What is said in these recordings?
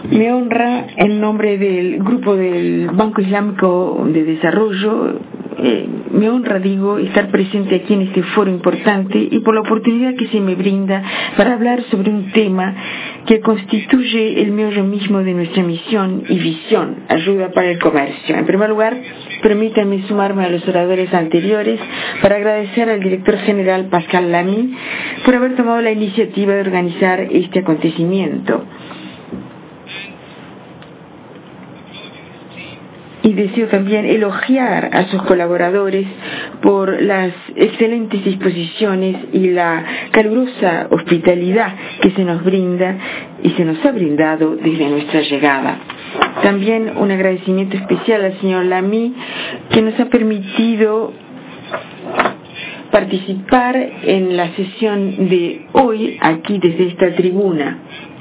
Me honra en nombre del Grupo del Banco Islámico de Desarrollo, me honra, estar presente aquí en este foro importante y por la oportunidad que se me brinda para hablar sobre un tema que constituye el meollo mismo de nuestra misión y visión, ayuda para el comercio. En primer lugar, permítanme sumarme a los oradores anteriores para agradecer al director general Pascal Lamy por haber tomado la iniciativa de organizar este acontecimiento. Y deseo también elogiar a sus colaboradores por las excelentes disposiciones y la calurosa hospitalidad que se nos brinda y se nos ha brindado desde nuestra llegada. También un agradecimiento especial al señor Lamy, que nos ha permitido participar en la sesión de hoy aquí desde esta tribuna.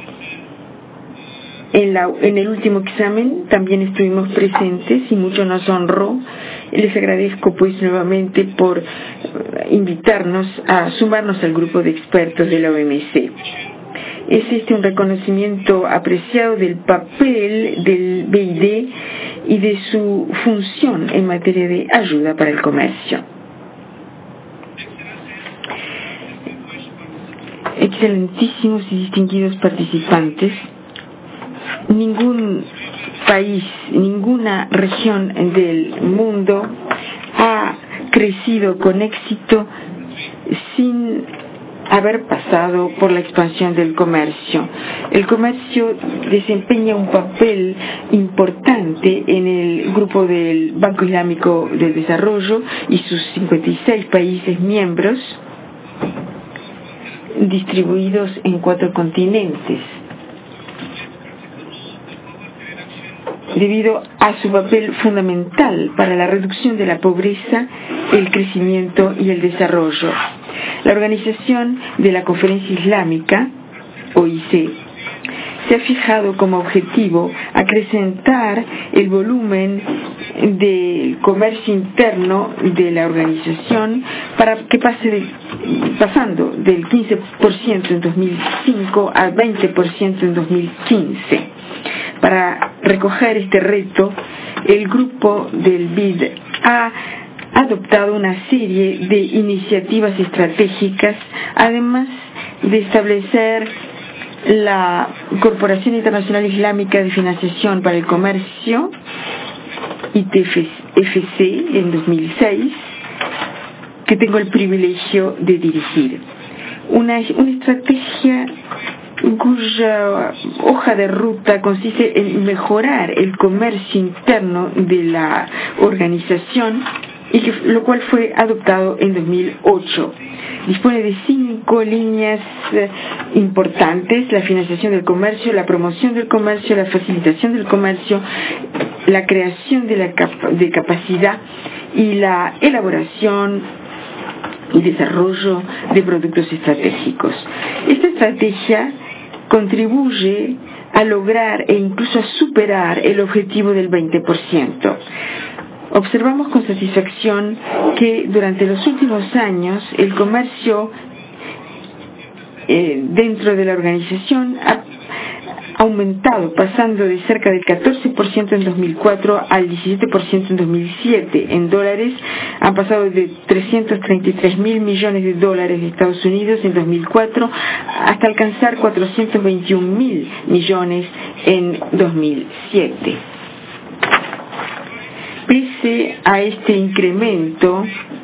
En el último examen también estuvimos presentes y mucho nos honró. Les agradezco pues nuevamente por invitarnos a sumarnos al grupo de expertos de la OMC. Es un reconocimiento apreciado del papel del BID y de su función en materia de ayuda para el comercio. Excelentísimos y distinguidos participantes, ningún país, ninguna región del mundo ha crecido con éxito sin haber pasado por la expansión del comercio. El comercio desempeña un papel importante en el grupo del Banco Islámico del Desarrollo y sus 56 países miembros distribuidos en 4 continentes. Debido a su papel fundamental para la reducción de la pobreza, el crecimiento y el desarrollo. La Organización de la Conferencia Islámica, OIC, se ha fijado como objetivo acrecentar el volumen del comercio interno de la organización para que pasando del 15% en 2005 al 20% en 2015. Para recoger este reto, el grupo del BID ha adoptado una serie de iniciativas estratégicas, además de establecer la Corporación Internacional Islámica de Financiación para el Comercio, ITFC, en 2006, que tengo el privilegio de dirigir. Una estrategia cuya hoja de ruta consiste en mejorar el comercio interno de la organización, lo cual fue adoptado en 2008. Dispone de 5 líneas importantes: la financiación del comercio, la promoción del comercio, la facilitación del comercio, la creación de capacidad y la elaboración y desarrollo de productos estratégicos. Esta estrategia contribuye a lograr e incluso a superar el objetivo del 20%. Observamos con satisfacción que durante los últimos años el comercio dentro de la organización ha aumentado, pasando de cerca del 14% en 2004 al 17% en 2007. En dólares han pasado de 333.000 millones de dólares de Estados Unidos en 2004 hasta alcanzar 421.000 millones en 2007. Pese a este incremento,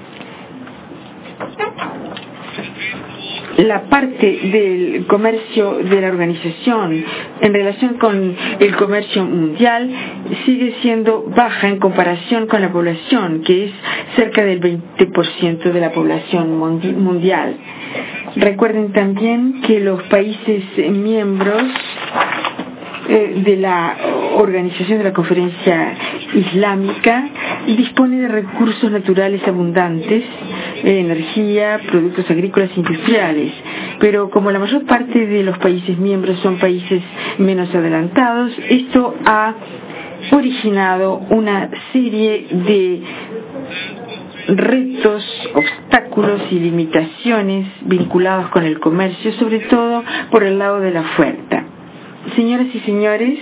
la parte del comercio de la organización en relación con el comercio mundial sigue siendo baja en comparación con la población, que es cerca del 20% de la población mundial. Recuerden también que los países miembros de la Organización de la Conferencia Islámica dispone de recursos naturales abundantes, energía, productos agrícolas e industriales, pero como la mayor parte de los países miembros son países menos adelantados, esto ha originado una serie de retos, obstáculos y limitaciones vinculados con el comercio, sobre todo por el lado de la oferta. señoras y señores,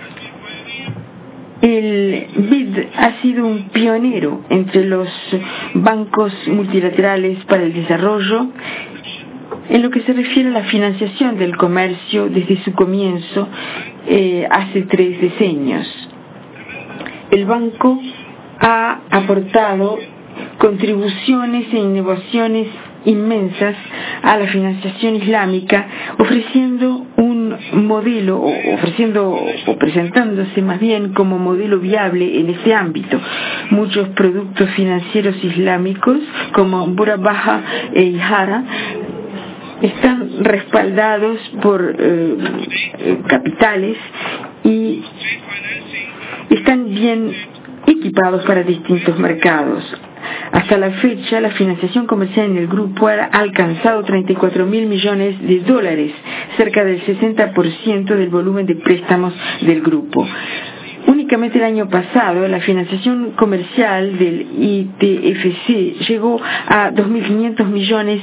el BID ha sido un pionero entre los bancos multilaterales para el desarrollo en lo que se refiere a la financiación del comercio desde su comienzo hace 3 decenios. El banco ha aportado contribuciones e innovaciones inmensas a la financiación islámica, ofreciendo un modelo, o presentándose más bien como modelo viable en ese ámbito. Muchos productos financieros islámicos, como Burabaha e Ihara, están respaldados por capitales y están bien equipados para distintos mercados. Hasta la fecha, la financiación comercial en el grupo ha alcanzado $34.000 millones, cerca del 60% del volumen de préstamos del grupo. Únicamente el año pasado, la financiación comercial del ITFC llegó a $2.500 millones,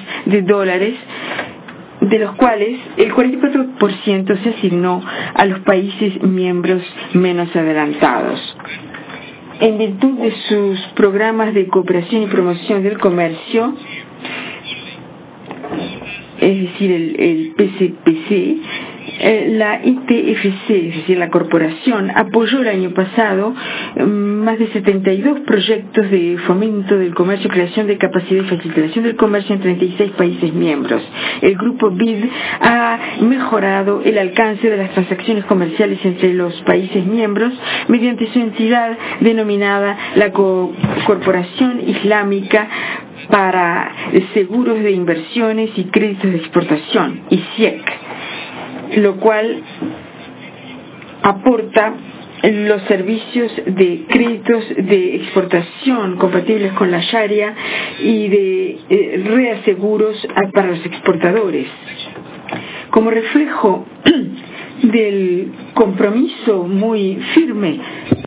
de los cuales el 44% se asignó a los países miembros menos adelantados. En virtud de sus programas de cooperación y promoción del comercio, es decir, el PCPC, la ITFC, es decir, la corporación, apoyó el año pasado más de 72 proyectos de fomento del comercio, creación de capacidad y facilitación del comercio en 36 países miembros. El grupo BID ha mejorado el alcance de las transacciones comerciales entre los países miembros mediante su entidad denominada la Corporación Islámica para Seguros de Inversiones y Créditos de Exportación, ISIEC, lo cual aporta los servicios de créditos de exportación compatibles con la Sharia y de reaseguros para los exportadores. Como reflejo del compromiso muy firme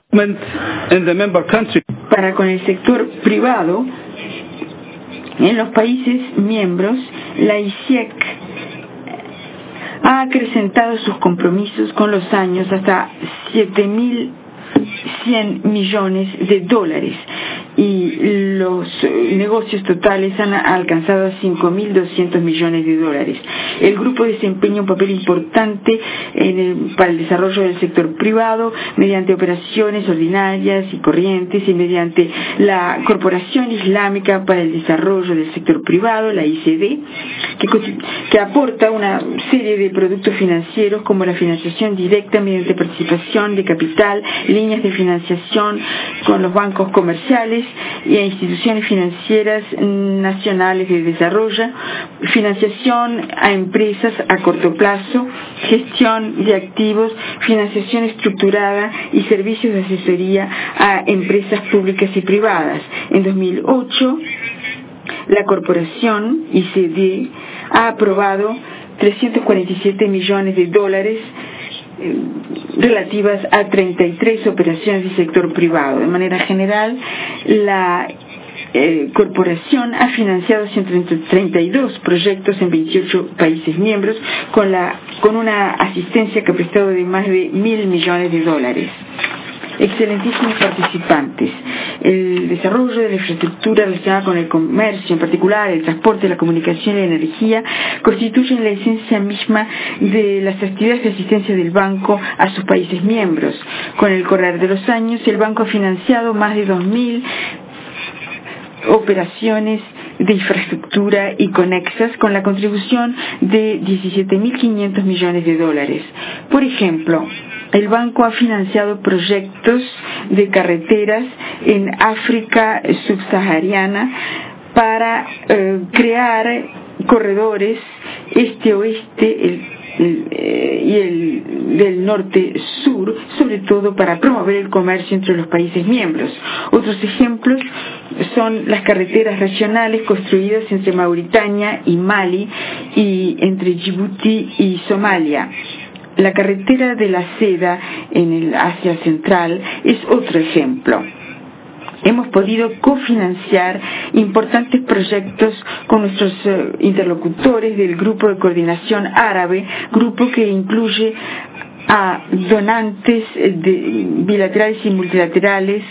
para con el sector privado en los países miembros, la ISIEC ha acrecentado sus compromisos con los años hasta $7.100 millones y los negocios totales han alcanzado $5.200 millones. El grupo desempeña un papel importante para el desarrollo del sector privado mediante operaciones ordinarias y corrientes y mediante la Corporación Islámica para el Desarrollo del Sector Privado, la ICD, que aporta una serie de productos financieros como la financiación directa mediante participación de capital, líneas de financiación con los bancos comerciales y a instituciones financieras nacionales de desarrollo, financiación a empresas a corto plazo, gestión de activos, financiación estructurada y servicios de asesoría a empresas públicas y privadas. En 2008, la corporación ICD ha aprobado $347 millones relativas a 33 operaciones del sector privado. De manera general, la corporación ha financiado 132 proyectos en 28 países miembros con una asistencia que ha prestado de más de $1.000 millones. Excelentísimos participantes, el desarrollo de la infraestructura relacionada con el comercio, en particular el transporte, la comunicación y la energía, constituyen la esencia misma de las actividades de asistencia del banco a sus países miembros. Con el correr de los años, el banco ha financiado más de 2.000 operaciones de infraestructura y conexas con la contribución de $17.500 millones. Por ejemplo, el banco ha financiado proyectos de carreteras en África subsahariana para crear corredores este-oeste y el del norte-sur, sobre todo para promover el comercio entre los países miembros. Otros ejemplos son las carreteras regionales construidas entre Mauritania y Mali y entre Djibouti y Somalia. La carretera de la seda en el Asia Central es otro ejemplo. Hemos podido cofinanciar importantes proyectos con nuestros interlocutores del Grupo de Coordinación Árabe, grupo que incluye a donantes bilaterales y multilaterales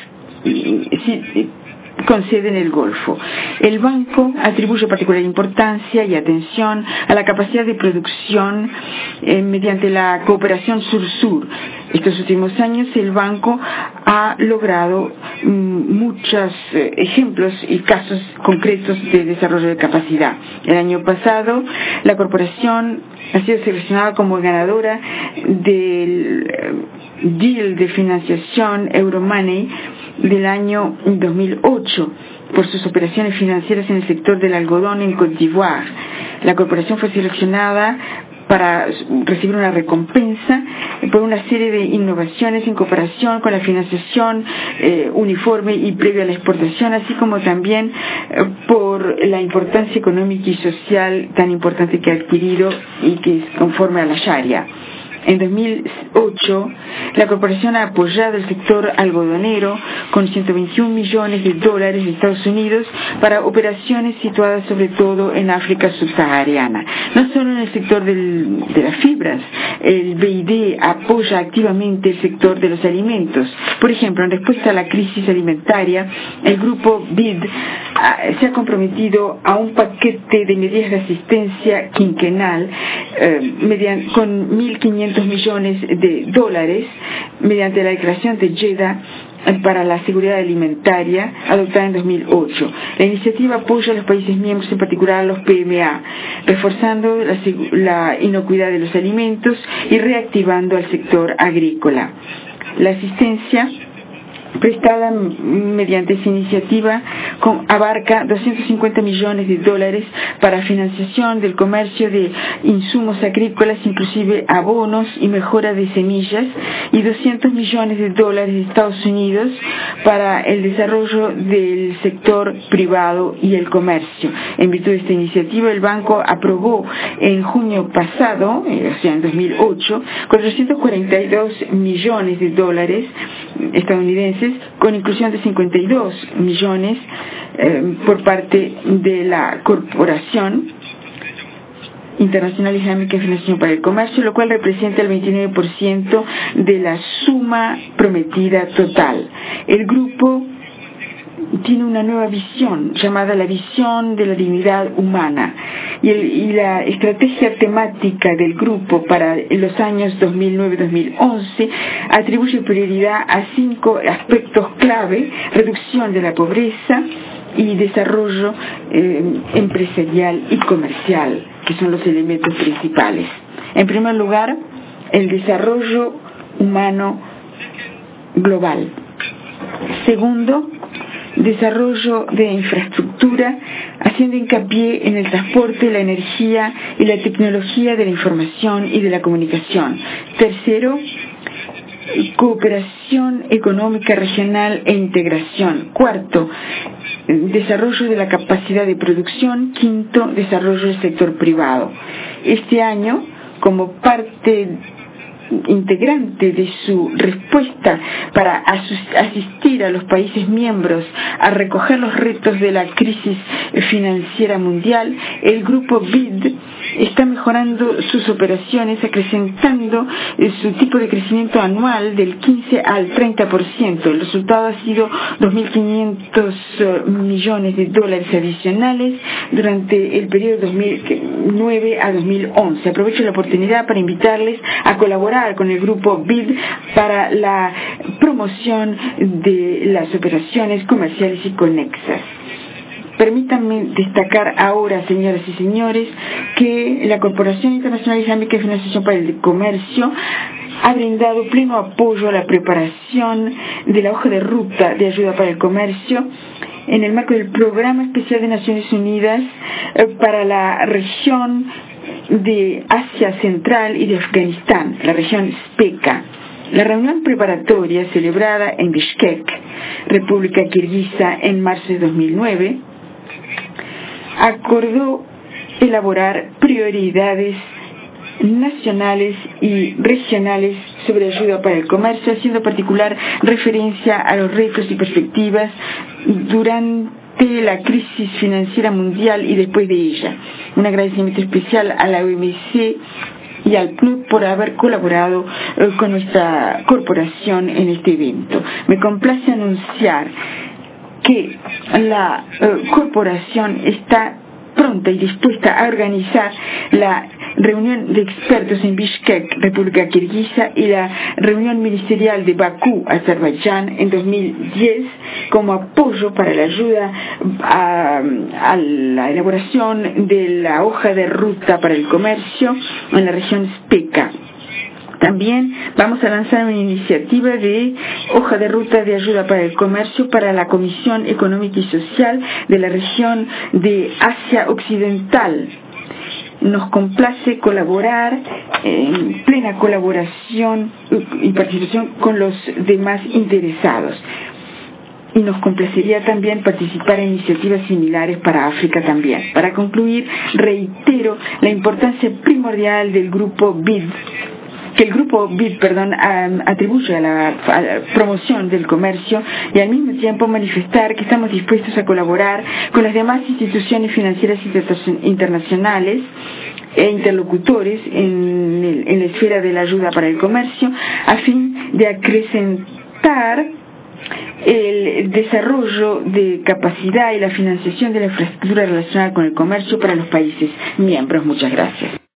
con sede en el Golfo. El banco atribuye particular importancia y atención a la capacidad de producción mediante la cooperación sur-sur. Estos últimos años el banco ha logrado muchos ejemplos y casos concretos de desarrollo de capacidad. El año pasado la corporación ha sido seleccionada como ganadora del deal de financiación Euromoney del año 2008 por sus operaciones financieras en el sector del algodón en Côte d'Ivoire. La corporación fue seleccionada para recibir una recompensa por una serie de innovaciones en cooperación con la financiación uniforme y previa a la exportación, así como también por la importancia económica y social tan importante que ha adquirido y que es conforme a la Sharia. En 2008, la corporación ha apoyado el sector algodonero con $121 millones de Estados Unidos para operaciones situadas sobre todo en África subsahariana. No solo en el sector de las fibras, el BID apoya activamente el sector de los alimentos. Por ejemplo, en respuesta a la crisis alimentaria, el grupo BID se ha comprometido a un paquete de medidas de asistencia quinquenal con $1.500 millones mediante la declaración de Jeddah para la seguridad alimentaria adoptada en 2008. La iniciativa apoya a los países miembros, en particular a los PMA, reforzando la inocuidad de los alimentos y reactivando al sector agrícola. La asistencia prestada mediante esa iniciativa abarca $250 millones para financiación del comercio de insumos agrícolas, inclusive abonos y mejora de semillas, y $200 millones de Estados Unidos para el desarrollo del sector privado y el comercio. En virtud de esta iniciativa, el banco aprobó en junio pasado, o sea en 2008, $442 millones estadounidenses, con inclusión de 52 millones por parte de la Corporación Internacional Islámica de Financiación para el Comercio, lo cual representa el 29% de la suma prometida total. El grupo tiene una nueva visión llamada la visión de la dignidad humana y la estrategia temática del grupo para los años 2009-2011 atribuye prioridad a 5 aspectos clave: reducción de la pobreza y desarrollo empresarial y comercial, que son los elementos principales. En primer lugar, el desarrollo humano global. Segundo, desarrollo de infraestructura, haciendo hincapié en el transporte, la energía y la tecnología de la información y de la comunicación. Tercero, cooperación económica regional e integración. Cuarto, desarrollo de la capacidad de producción. Quinto, desarrollo del sector privado. Este año, como parte integrante de su respuesta para asistir a los países miembros a recoger los retos de la crisis financiera mundial, el grupo BID está mejorando sus operaciones, acrecentando su tipo de crecimiento anual del 15 al 30%. El resultado ha sido $2.500 millones adicionales durante el periodo 2009 a 2011. Aprovecho la oportunidad para invitarles a colaborar con el grupo BID para la promoción de las operaciones comerciales y conexas. Permítanme destacar ahora, señoras y señores, que la Corporación Internacional Islámica de Financiación para el Comercio ha brindado pleno apoyo a la preparación de la hoja de ruta de ayuda para el comercio en el marco del Programa Especial de Naciones Unidas para la región de Asia Central y de Afganistán, la región SPECA. La reunión preparatoria celebrada en Bishkek, República Kirguisa, en marzo de 2009, acordó elaborar prioridades nacionales y regionales sobre ayuda para el comercio, haciendo particular referencia a los retos y perspectivas durante la crisis financiera mundial y después de ella. Un agradecimiento especial a la OMC y al PNUD por haber colaborado con nuestra corporación en este evento. Me complace anunciar que la corporación está pronta y dispuesta a organizar la reunión de expertos en Bishkek, República Kirguisa, y la reunión ministerial de Bakú, Azerbaiyán, en 2010, como apoyo para la ayuda a la elaboración de la hoja de ruta para el comercio en la región Speka. También vamos a lanzar una iniciativa de hoja de ruta de ayuda para el comercio para la Comisión Económica y Social de la región de Asia Occidental. Nos complace colaborar en plena colaboración y participación con los demás interesados. Y nos complacería también participar en iniciativas similares para África también. Para concluir, reitero la importancia primordial del grupo BID, que el grupo BID atribuye a la promoción del comercio, y al mismo tiempo manifestar que estamos dispuestos a colaborar con las demás instituciones financieras internacionales e interlocutores en la esfera de la ayuda para el comercio, a fin de acrecentar el desarrollo de capacidad y la financiación de la infraestructura relacionada con el comercio para los países miembros. Muchas gracias.